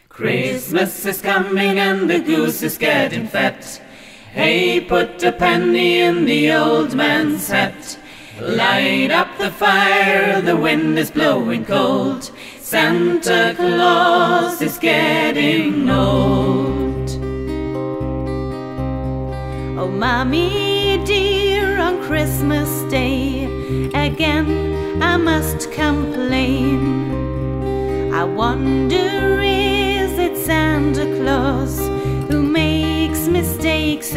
Christmas is coming and the goose is getting fat. Hey, put a penny in the old man's hat. Light up the fire, the wind is blowing cold. Santa Claus is getting old. Oh, Mommy dear, on Christmas Day again I must complain. I wonder, is it Santa Claus who makes mistakes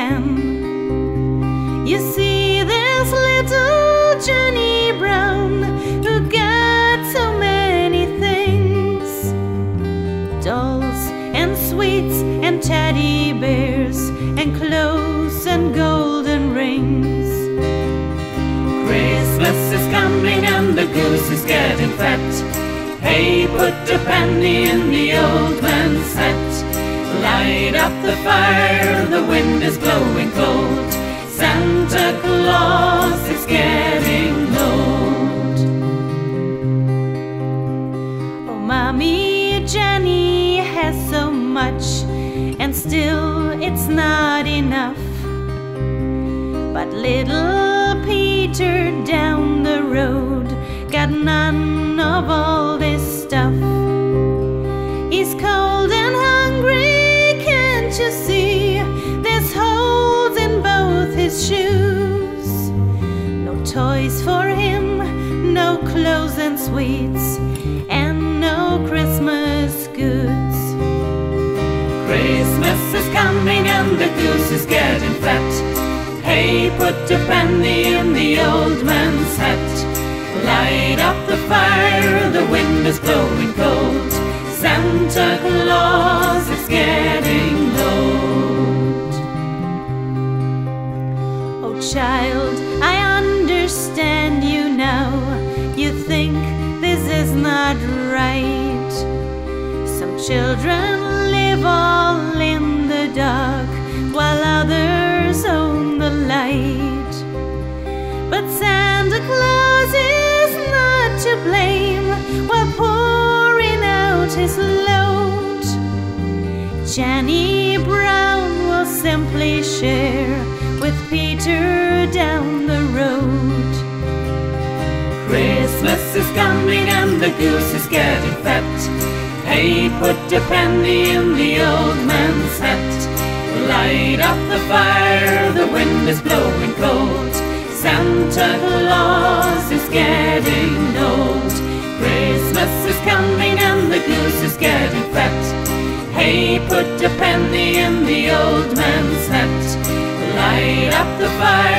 again? You see, there's little Johnny Brown who got so many things, dolls and sweets and teddy bears and clothes and golden rings. Christmas is coming and the goose is getting fat. Hey, put a penny in the old man's hat. Light up the fire, the wind is blowing cold. Santa Claus is getting old. Oh, Mommy, Jenny has so much, and still it's not enough. But little Peter down the road got none of all this stuff. He's cold and hungry, can't you see? There's holes in both his shoes. No toys for him, no clothes and sweets, and no Christmas goods. Christmas is coming and the goose is getting fat. Hey, put a penny in the old man's hat. Light up the fire, the wind is blowing cold. Santa Claus is getting old. Oh, child, I understand you now. You think this is not right. Some children live all in the dark while others own the light. But Santa Claus is not to blame while pouring out his load. Johnny Brown will simply share with Peter down the road. Christmas is coming and the goose is getting fat. Hey, put a penny in the old man's hat. Light up the fire, the wind is blowing cold. Santa Claus is getting old. Christmas is coming and the goose is getting fat. Hey, put a penny in the old man's hat. Light up the fire.